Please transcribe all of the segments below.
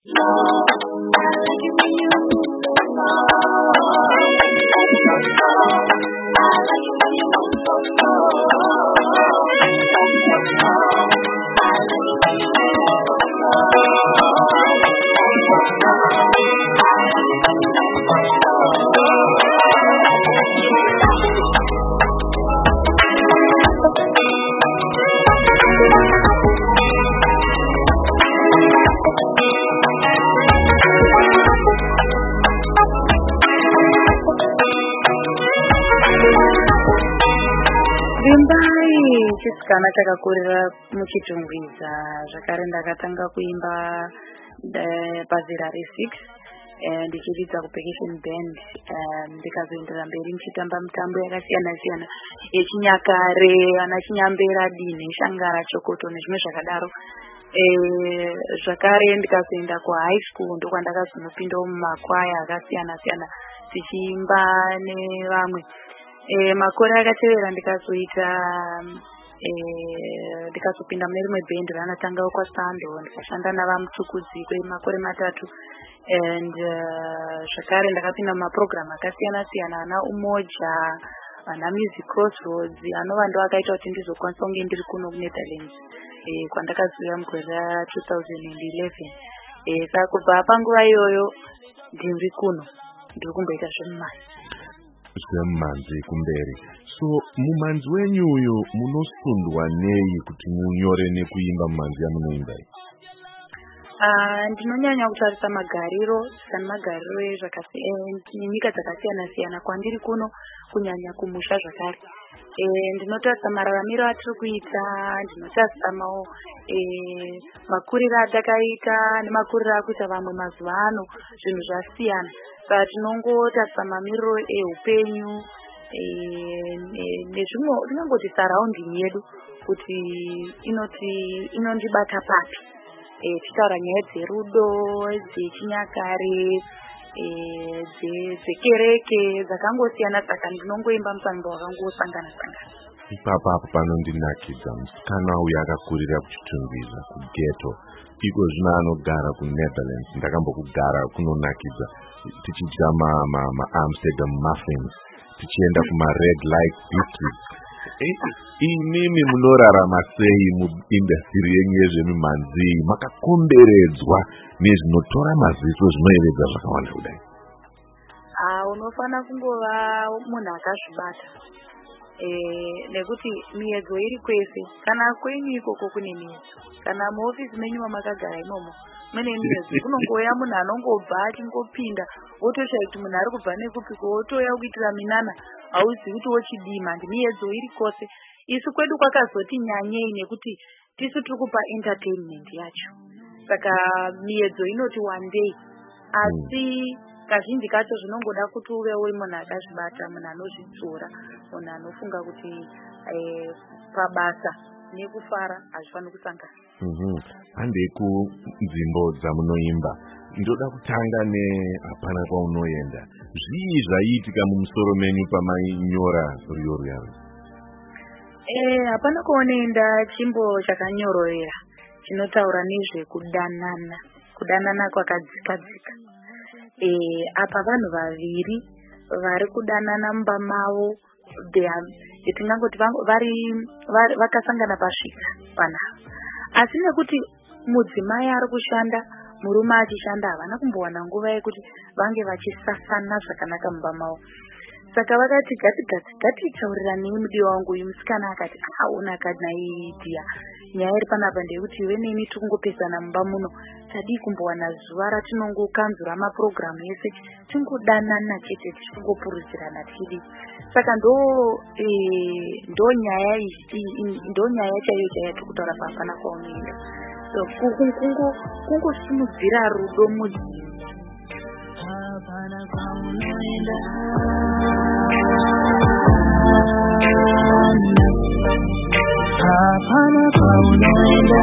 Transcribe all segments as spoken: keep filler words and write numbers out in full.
Kana takakurira muchitungwiza zvakare ndakatanga kuimba pazera resix ndichiridza kupercussion band ndikazoendera mberi ndichitamba mitambo yakasiyana siyana yechinyakare vana chinyambera dini shangara chokoto nezvimwe zvakadaro zvakare ndikazoenda kuhigh school ndokwandakazonopinda mumakwaya akasiyana siyana tichiimba nevamwe makore akatevera ndikazoita ndikazopinda mune rimwe bhendi ranatanga kwaSando ndikashanda navamutukudzi kwemakore matatu and zvakare ndakapinda mumaprogramu akasiyana siyana ana umoja vana music crossroads anova ndo akaita kuti ndizokwanisa kunge ndiri kuno kuNetherlands kwandakazoya mugore ra two thousand eleven saka kubva panguva iyoyo ndiri kuno ndiri kumboita zvemumanzi zvemumanzi kumberi. So mumanzi wenyuyo munosundwa nei kuti munyore nekuimba mumanzi yamunoimba? Uh, ndinonyanya kutarisa magariro kana magariro ezvakasiyana dzakasiyana siyana kwandiri kuno kunyanya kumusha zvakare eh ndinotarisa mararamiro atiri kuita ndinotarisa mawo eh makuriro atakaita nemakuriro akuita vamwe mazuva ano zvinhu zvasiyana saka tinongotarisa mamiriro eupenyu nezvimwe tinongoti surrounding yedu kuti inoti inondibata papi tichitaura nyaya dzerudo dzechinyakare dzekereke dzakangosiyana saka ndinongoimba musango wakangosangana sangana. Ipapa apo panondinakidza musikana uyu akakurira kuchitungwiza kugeto iko zvino anogara kuNetherlands ndakambokugara kunonakidza tichidya maAmsterdam muffins tichienda kumared light district. Inini munorarama sei muindastiri yenyu yezvemumanzi makakomberedzwa nezvinotora maziso zvinoyevedza zvakawanda kudai? Ah, unofana kungova munhu akazvibata nekuti miedzo iri kwese kana kwenyu ikoko kune miedzo kana muofisi menyu mamakagara imomo mune miedzo kunongoya munhu anongobva achingopinda wotoshaye kuti munhu ari kubva nekupiko wotoya kuitira minana hauzivi kuti wochidima ndi miedzo iri kwose. Isu kwedu kwakazoti nyanyei nekuti tisu tiri kupa entertainment yacho saka miedzo inoti one day asi kazhinji kacho zvinongoda kuti uve uri munhu akazvibata munhu anozvitsura munhu anofunga kuti pabasa nekufara hazvifaniri kusangana. Handei kunzvimbo dzamunoimba ndoda kutanga nehapana kwaunoenda zvii zvaiitika mumusoro menyu pamainyora ruyo ruyaro? Hapana kwaunoenda chimbo chakanyororera chinotaura nezvekudanana kudanana kwakadzikadzika. Apa vanhu vaviri vari kudanana mumba mavo tingangoti vari vakasangana pasvika panhava asi nekuti mudzimai ari kushanda murume achishanda havana kumbowana nguva yekuti vange vachisasana zvakanaka mumba mavo saka vakati gati gati gati taurirani mudiwa wangu uyu musikana akati aona kadnaidiya nyaya iri panapa ndeyekuti iwe neni tikungopesana mumba muno tadii kumbowana zuva ratinongokanzura maprogramu ese tingodanana chete tichingopuruzirana tichidii saka ndo ndo nyaya ndo nyaya chaiyo chaiyo tiri kutaura pahapana kwaunoenda so kungosimudzira rudo mudzimba. Hapana kwaunoenda hapana kwaunoenda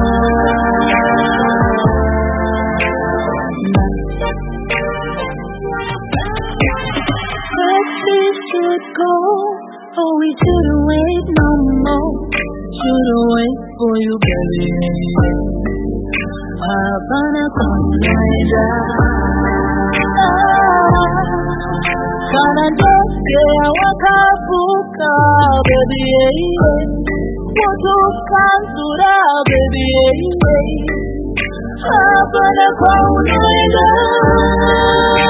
should go, oh we shouldn't wait no more, shouldn't wait for you baby. Hapana kwaunoenda unoenda kana ndege wakavuka baby moto kanzura baby hapana kwa unoenda